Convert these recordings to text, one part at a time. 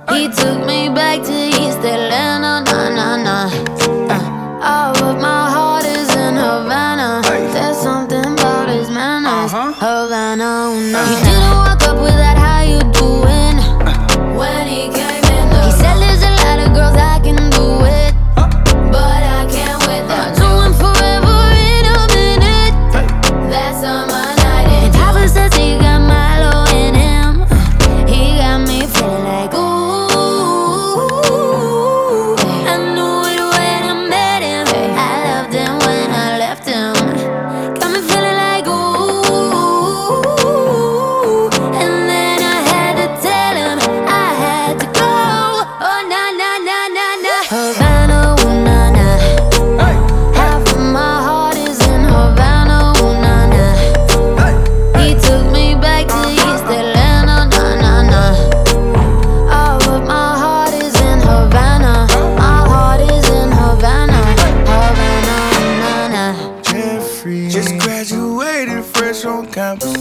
He took me back to East Atlanta, nah, nah, nah. All of my heart is in Havana. There's something about his manners, Havana, ooh, nah. He didn't walk up with that, how you doing? When he came in the he said there's a lot of girls I can do it, but I can't with them. Doing forever in a minute. That's on my night. And Papa says he got Milo in him. He got me feeling like ooh. I knew it when I met him. I loved him when I left him. Got me feeling like ooh. And then I had to tell him I had to go. Oh na na na na na. Havana, ooh na na. Half of my heart is in Havana, ooh na na. He took me back to East Atlanta, nah nah nah. All of my heart is in Havana. My heart is in Havana, Havana, nah nah. Jeffrey just graduated fresh on campus.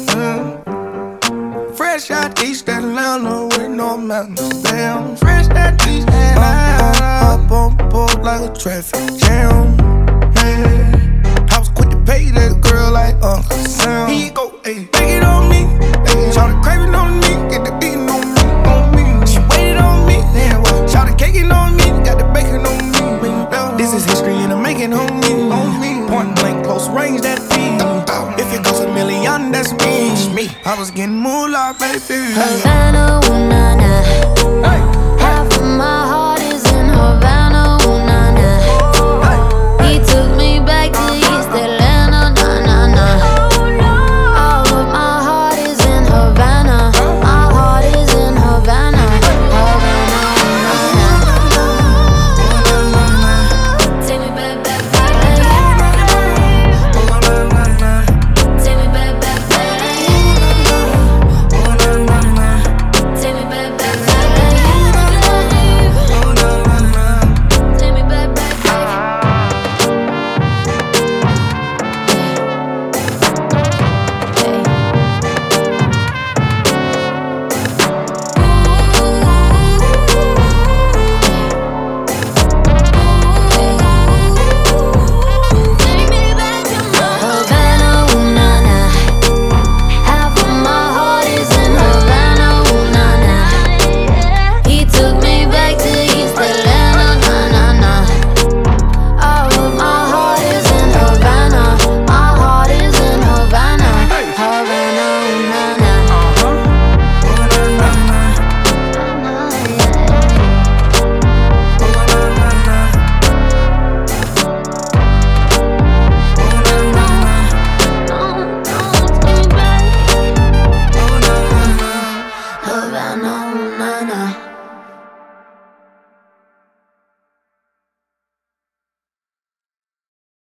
Fresh out East Atlanta with no mountains. Damn, fresh out East Atlanta. Up on board like a traffic jam. Yeah. I was quick to pay that girl like Uncle Sam. Here you go, ayy, take it on me. Ayy, shout the craving on me, get the beating on me, on me. She waited on me, then what? Shout the caking on me, got the bacon on me. This is history and I'm making on me. Point blank, close range, that feed. If it goes a million, that's me. I was getting moolah, baby. Havana, ooh, nah.